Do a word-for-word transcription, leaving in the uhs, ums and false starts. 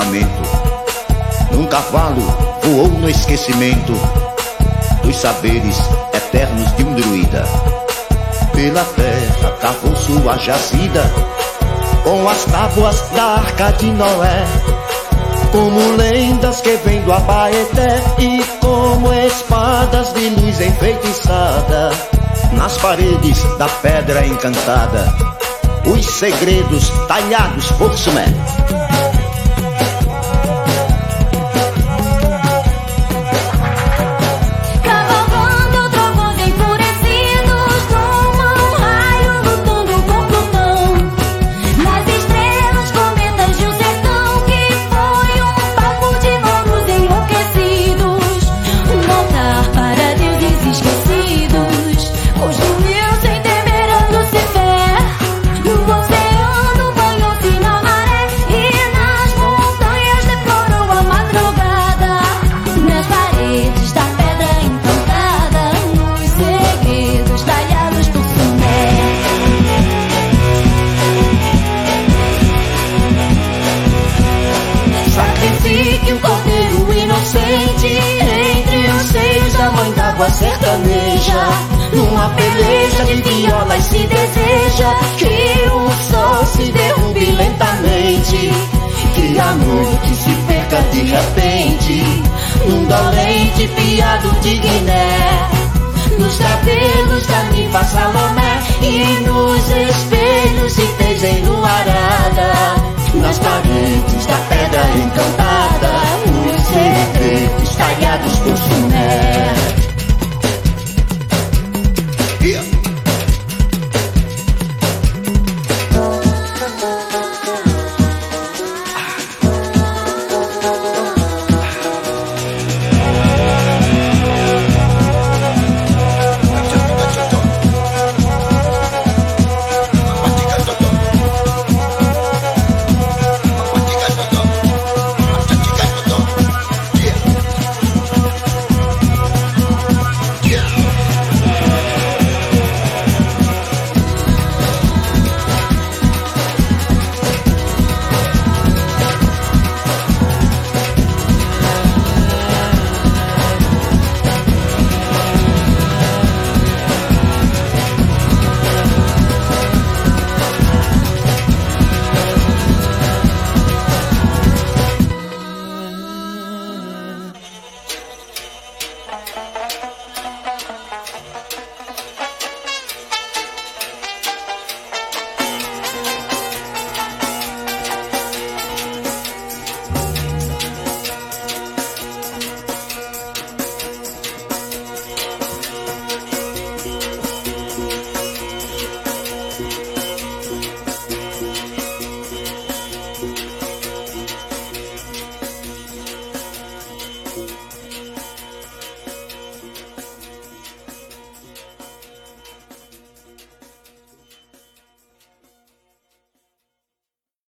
firmamento. Num cavalo voou no esquecimento dos saberes eternos de um druida. Pela terra cavou sua jazida, com as tábuas da Arca de Noé, como lendas que vêm do Abaeté, e como espadas de luz enfeitiçada nas paredes da pedra encantada, os segredos talhados por Sumé. Sertaneja, numa peleja de violas se deseja que o sol se derrube lentamente, que a noite se perca de repente num dolente piado de Guiné, nos cabelos da ninfa Salomé e nos espelhos se teja enluarada, nas paredes da pedra encantada.